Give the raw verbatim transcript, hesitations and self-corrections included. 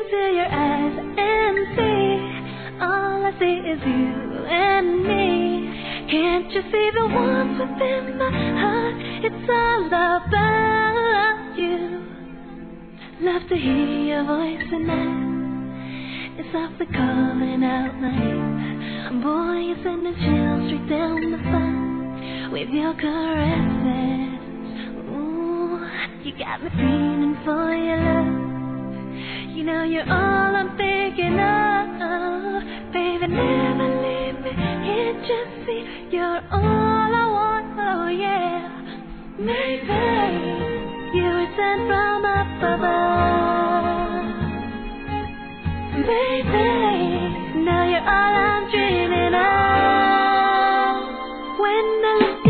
into your eyes and see, all I see is you and me. Can't you see the warmth within my heart? It's all about you. Love to hear your voice tonight. It's softly calling out my name. Boy, you're sending chills straight down the spine with your caresses. Ooh, you got me feeling for your love. You know you're all I'm thinking of. Baby, never leave me. Can't you see you're all I want? Oh yeah. Maybe you were sent from up above. Baby, now you're all I'm dreaming of. When I look